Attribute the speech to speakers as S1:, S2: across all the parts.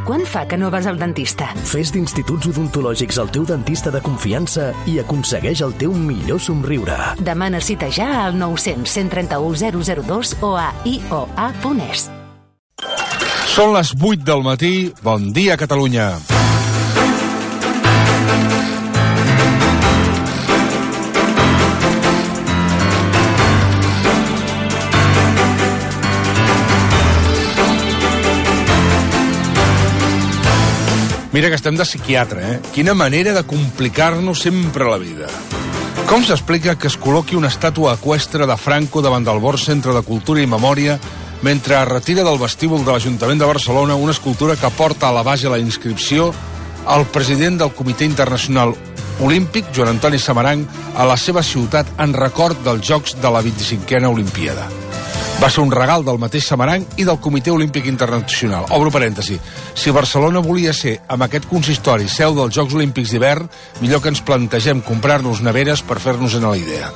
S1: Quant fa que no vas al dentista?
S2: Fes d'Instituts Odontològics el teu dentista de confiança i aconsegueix el teu millor somriure.
S1: Demana cita ja al 900 131 002 o a ioa.es.
S3: Són les 8 del matí. Bon dia, Catalunya. Mira que estem de psiquiatre, Quina manera de complicar-nos sempre la vida. Com s'explica que es col·loqui una estàtua eqüestre de Franco davant del Born Centre de Cultura i Memòria mentre es retira del vestíbul de l'Ajuntament de Barcelona una escultura que porta a la base la inscripció al president del Comitè Internacional Olímpic, Joan Antoni Samaranch, a la seva ciutat en record dels Jocs de la 25a Olimpíada? Va ser un regal del mateix Samaranch i del Comitè Olímpic Internacional. Obro parèntesi. Si Barcelona volia ser, amb aquest consistori, seu dels Jocs Olímpics d'hivern, millor que ens plantegem comprar-nos neveres per fer-nos en la idea.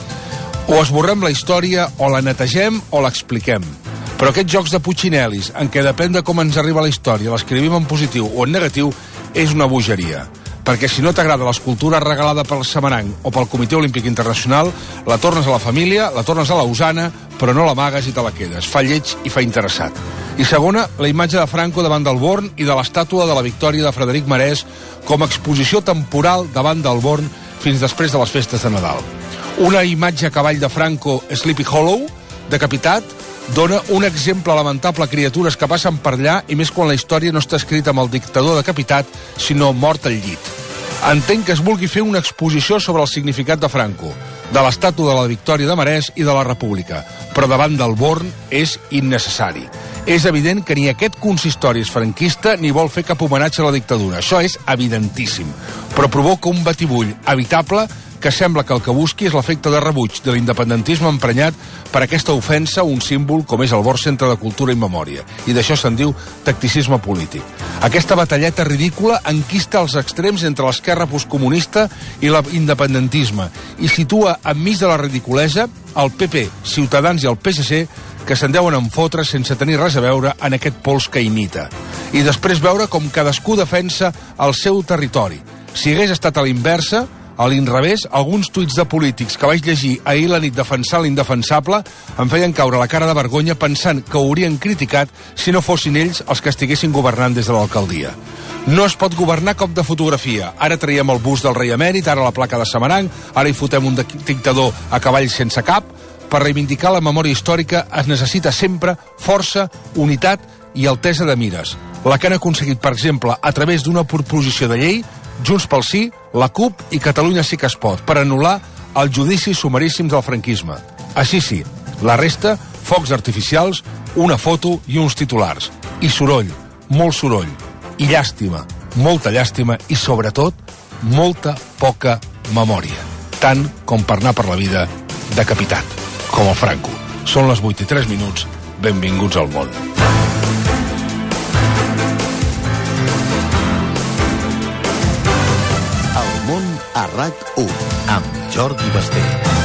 S3: O esborrem la història, o la netegem, o l'expliquem. Però aquests jocs de putxinelis, en què depèn de com ens arriba la història, l'escrivim en positiu o en negatiu, és una bogeria. Perquè si no t'agrada l'escultura regalada pel Samaranch o pel Comitè Olímpic Internacional, la tornes a la família, la tornes a la usana, però no l'amagues i te la quedes. Fa lleig i fa interessat. I segona, la imatge de Franco davant del Born i de l'estàtua de la victòria de Frederic Marès com a exposició temporal davant del Born fins després de les festes de Nadal. Una imatge a cavall de Franco, Sleepy Hollow, decapitat, dona un exemple lamentable a criatures que passen per allà, i més quan la història no està escrita amb el dictador decapitat, sinó mort al llit. Entenc que es vulgui fer una exposició sobre el significat de Franco, de l'estàtua de la victòria de Marès i de la República, però davant del Born és innecessari. És evident que ni aquest consistori és franquista ni vol fer cap homenatge a la dictadura. Això és evidentíssim, però provoca un batibull evitable que sembla que el que busqui és l'efecte de rebuig de l'independentisme emprenyat per aquesta ofensa, un símbol com és el Born Centre de Cultura i Memòria. I d'això se'n diu tacticisme polític. Aquesta batalleta ridícula enquista els extrems entre l'esquerra postcomunista i l'independentisme i situa enmig de la ridiculesa el PP, Ciutadans i el PSC, que se'n deuen enfotre sense tenir res a veure en aquest pols que imita. I després veure com cadascú defensa el seu territori. Si hagués estat a l'inversa, a l'inrevés, alguns tuits de polítics que vaig llegir ahir la nit defensant l'indefensable em feien caure la cara de vergonya pensant que ho haurien criticat si no fossin ells els que estiguessin governant des de l'alcaldia. No es pot governar cop de fotografia. Ara traiem el bust del rei emèrit, ara la placa de Samaranch, ara hi fotem un dictador a cavall sense cap. Per reivindicar la memòria històrica es necessita sempre força, unitat i altesa de mires. La que han aconseguit, per exemple, a través d'una proposició de llei, Junts pel Sí, la CUP i Catalunya Sí que es pot, per anul·lar els judicis sumaríssims del franquisme. Així sí, la resta, focs artificials, una foto i uns titulars. I soroll, molt soroll. I llàstima, molta llàstima i, sobretot, molta poca memòria. Tant com per anar per la vida decapitat, com el Franco. Són les 8:03. Benvinguts al món.
S4: A RAC1 amb Jordi Basté.